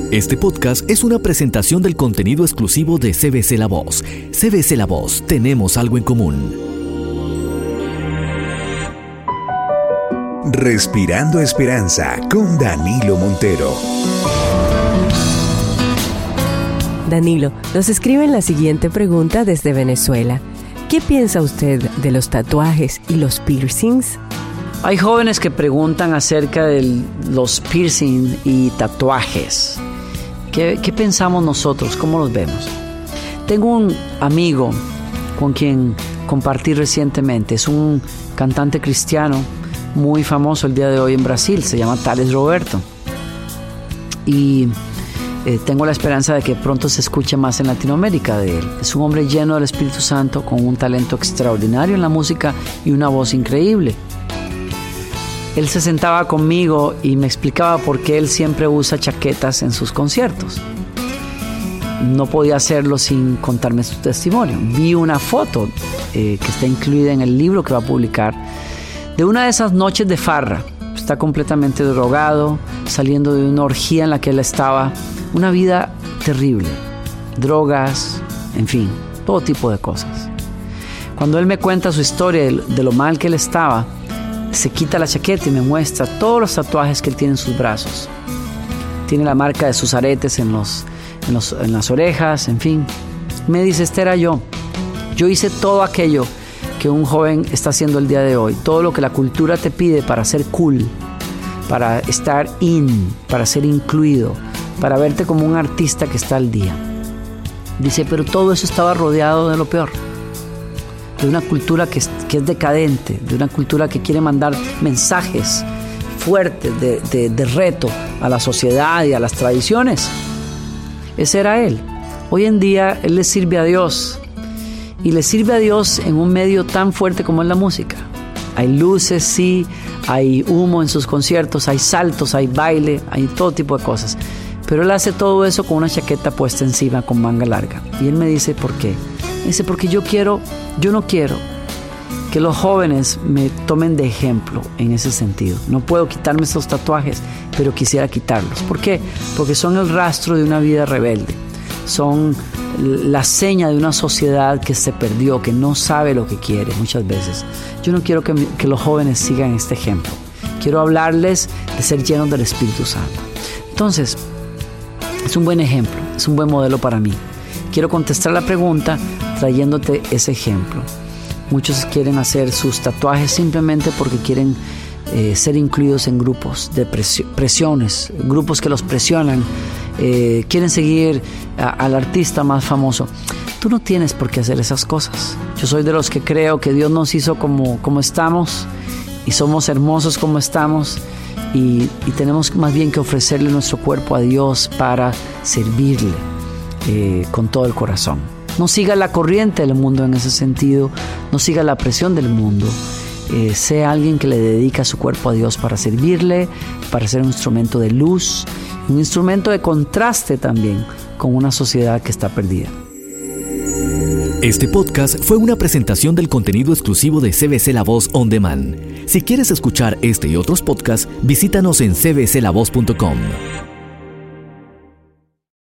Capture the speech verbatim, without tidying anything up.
Este podcast es una presentación del contenido exclusivo de C B C La Voz. C B C La Voz, tenemos algo en común. Respirando Esperanza con Danilo Montero. Danilo, nos escriben la siguiente pregunta desde Venezuela. ¿Qué piensa usted de los tatuajes y los piercings? Hay jóvenes que preguntan acerca de los piercing y tatuajes. ¿Qué, ¿Qué pensamos nosotros? ¿Cómo los vemos? Tengo un amigo con quien compartí recientemente. Es un cantante cristiano muy famoso el día de hoy en Brasil. Se llama Thales Roberto. Y eh, tengo la esperanza de que pronto se escuche más en Latinoamérica de él. Es un hombre lleno del Espíritu Santo, con un talento extraordinario en la música y una voz increíble. Él se sentaba conmigo y me explicaba por qué él siempre usa chaquetas en sus conciertos. No podía hacerlo sin contarme su testimonio. Vi una foto eh, que está incluida en el libro que va a publicar de una de esas noches de farra. Está completamente drogado, saliendo de una orgía en la que él estaba. Una vida terrible. Drogas, en fin, todo tipo de cosas. Cuando él me cuenta su historia de, de lo mal que él estaba, se quita la chaqueta y me muestra todos los tatuajes que él tiene en sus brazos. Tiene la marca de sus aretes en, los, en, los, en las orejas, en fin. Me dice, este era yo. Yo hice todo aquello que un joven está haciendo el día de hoy. Todo lo que la cultura te pide para ser cool, para estar in, para ser incluido, para verte como un artista que está al día. Dice, pero todo eso estaba rodeado de lo peor. De una cultura que es, que es decadente, de una cultura que quiere mandar mensajes fuertes de, de, de reto a la sociedad y a las tradiciones. Ese era él. Hoy en día él le sirve a Dios, y le sirve a Dios en un medio tan fuerte como es la música. Hay luces, sí, hay humo en sus conciertos, hay saltos, hay baile, hay todo tipo de cosas. Pero él hace todo eso con una chaqueta puesta encima con manga larga. Y él me dice, ¿por qué? Me dice, porque yo quiero, yo no quiero que los jóvenes me tomen de ejemplo en ese sentido. No puedo quitarme estos tatuajes, pero quisiera quitarlos. ¿Por qué? Porque son el rastro de una vida rebelde. Son la seña de una sociedad que se perdió, que no sabe lo que quiere muchas veces. Yo no quiero que, que los jóvenes sigan este ejemplo. Quiero hablarles de ser llenos del Espíritu Santo. Entonces, es un buen ejemplo, es un buen modelo para mí. Quiero contestar la pregunta trayéndote ese ejemplo. Muchos quieren hacer sus tatuajes simplemente porque quieren eh, ser incluidos en grupos de presio- presiones, grupos que los presionan, eh, quieren seguir a, al artista más famoso. Tú no tienes por qué hacer esas cosas. Yo soy de los que creo que Dios nos hizo como, como estamos y somos hermosos como estamos. Y, y tenemos más bien que ofrecerle nuestro cuerpo a Dios para servirle eh, con todo el corazón. No siga la corriente del mundo en ese sentido, no siga la presión del mundo. Eh, sea alguien que le dedica su cuerpo a Dios para servirle, para ser un instrumento de luz, un instrumento de contraste también con una sociedad que está perdida. Este podcast fue una presentación del contenido exclusivo de C B C La Voz On Demand. Si quieres escuchar este y otros podcasts, visítanos en c b c la voz punto com.